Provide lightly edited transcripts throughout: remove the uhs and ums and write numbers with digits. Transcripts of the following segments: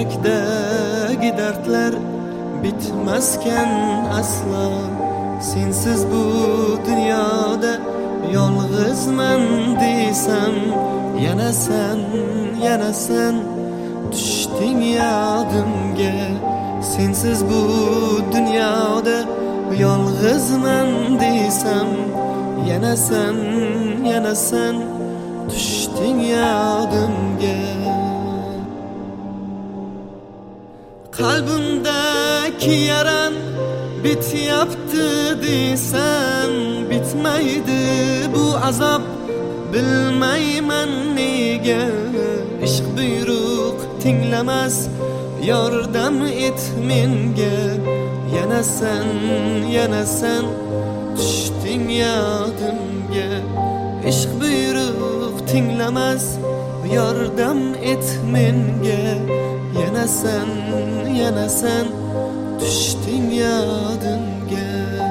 Yürekdeki dertler bitmezken asla. Sensiz bu dünyada yalğızman desem, yana sen düşdün yadımga. Sensiz bu dünyada yalğızman desem, yana sen düşdün yadımga. Kalbimdeki yaran bityaptı desem, bitmeydi bu azap, bilmeymen nege. Işk buyruk tinglemez, yordam et menga. Yana sen düşdün yadımga. Işk buyruk tinglemez, yordam et menga. Yana sen düşdün yadımga.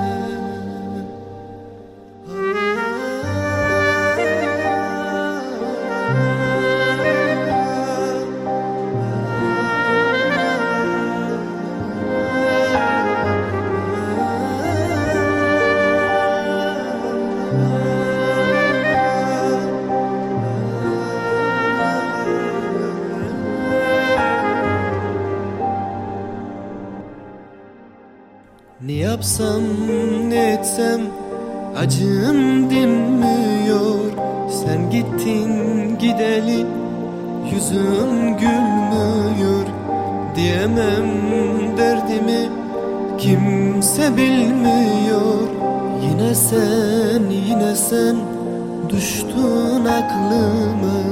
Ne yapsam ne etsem acım dinmiyor. Sen gittin gideli yüzüm gülmüyor. Diyemem derdimi kimse bilmiyor. Yine sen düştün aklıma.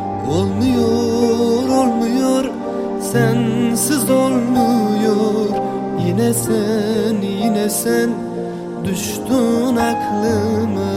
Olmuyor sensiz olmuyor. Yine sen düştün aklıma.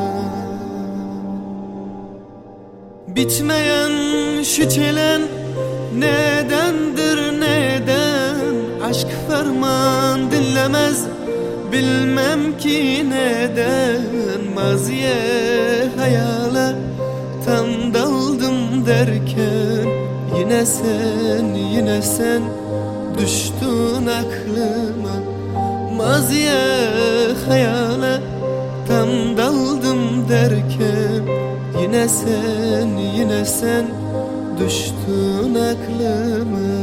Bitmeyen şu çelen nedendir neden? Aşk ferman dinlemez, bilmem ki neden. Maziye hayale tam daldım derken, yine sen düştün aklıma. Maziye hayale tam daldım derken, yine sen düştün aklıma.